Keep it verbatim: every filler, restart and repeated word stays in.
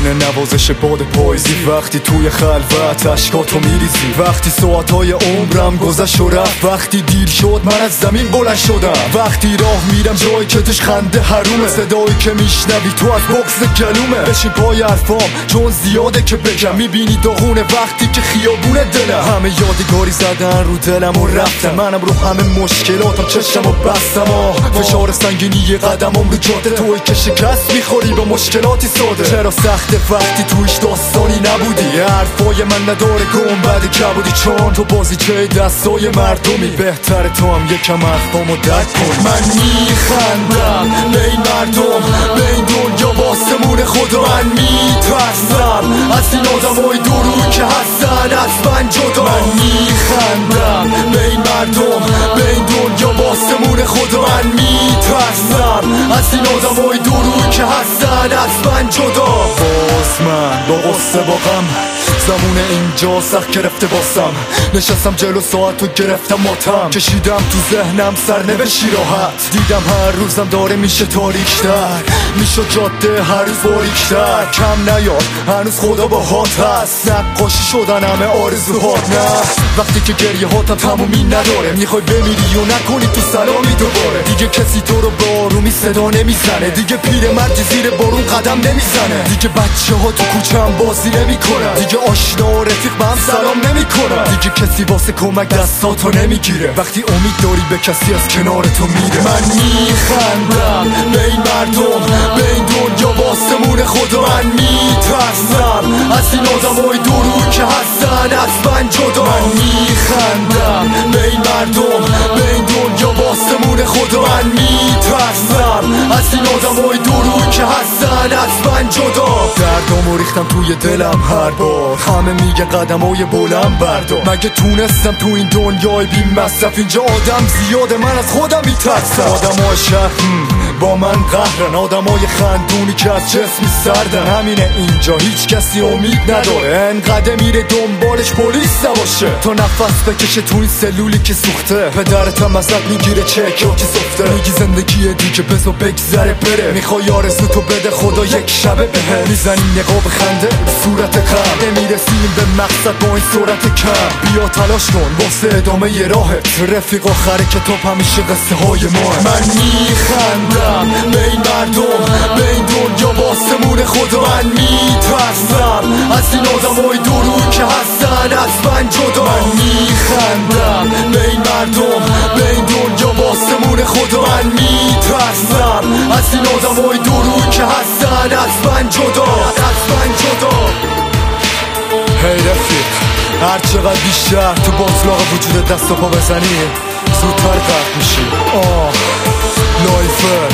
بدون نوازش باد پاییزی، وقتی توی خلوت اشکاتو میریزی، وقتی ساعتهای عمرم گذشت و رفت، وقتی دیر شد من از زمین بلند شدم، وقتی راه میرم جایی که توش خنده حرومه، صدایی که میشنوی تو از بغض گلومه. بشین پای حرفام چون زیاده که بگم، میبینی داغونه وقتی که خیابونه دلم. همه یادگاری زدن رو دلم و رفتم، منم رو همه مشکلاتم چشم و بستم. آه فشار سنگینی قدمم رو جاده، توی که شکست میخوری با مشکلاتی ساده. چرا سخته وقتی تویش داستانی نبودی، حرفای من نداره گنبد کبودی، چون تو بازیچه دستای مردمی. بهتره تو هم یکم حرفامو درک کنی. من میخندم به این مردم، به این دنیا باسمون خدا. من میترسم از این آدمای دورو که هستن از من جدا. من میخندم به این مردم، به این دنیا باسمون خدا. من میترسم از این آدمای دورو که هستن از من جدا. باز من با غصه با غم، زمون اینجا سخت گرفته باسم، نشستم جلو ساعت و گرفتم ماتم، کشیدم تو ذهنم سرنوشتی راحت، دیدم هر روزم داره میشه تاریک‌تر، میشه جاده هر روز باریک‌تر. کم نیار هنوز خدا با هات هست، نقاشی شدن همه آرزوهات. نه وقتی که گریه هاتم تمومی نداره، میخوای بمیری و نکنی تو سلامی دوباره. دیگه کسی تو رو به آرومی صدا نمیزنه، دیگه پیرمردی زیر بارون قدم نمیزنه، دیگه بچه ها تو کوچه هم بازی نمیکنن، دیگه آشنا و رفیق به هم سلام نمیکنن، دیگه کسی واسه کمک دستاتو نمیگیره، وقتی امید داری به کسی از کنار تو میره. من میخندم به این مردم، به این دنیا باسمون خدا. من میترسم از این آدمای دورو که هستن از من جدا. من میخندم به این مردم، به این دنیا باسمون خدا. من میترسم از این آدمای دورو که هستن از من جدا. دردامو ریختم توی دلم هر بار، همه میگن قدمای بلند بردار، مگه تونستم تو این دنیای بی مصرف؟ اینجا آدم زیاده من از خودم میترسم. آدمای شهر با من قهرن، آدمای خندونی که از جسمی سردن، همینه اینجا هیچ کسی امید نداره، انقدر میره دنبالش پلیس نباشه، تا نفس بکشه تو این سلولی که سوخته. پدرتم ازت میگیره چکو که سفته، میگی زندگی دیگه بزا بگذره بره، میخوای آرزو تو بده خدا یک شبه بهه، میزنی نقاب خنده صورت خم، نمیرسیم به مقصد با این صورت کم. بیا تلاش کن واسه ادامه ی راهت، رفیق آخر کتاب همیشه قصه های ما. من میخندم به این مردم، به این دنیا باسمون خدا. من میترسم از این آدمای دورو که هستن از من جدا. من میخندم به این مردم، به این دنیا باسمون خدا. من میترسم از این آدمای دورو که هستن از من جدا، از من جدا. هی رفیق، هر چقدر بیشتر تو باطلاق وجود دست و پا بزنی زودتر غرق میشی. آه لایفه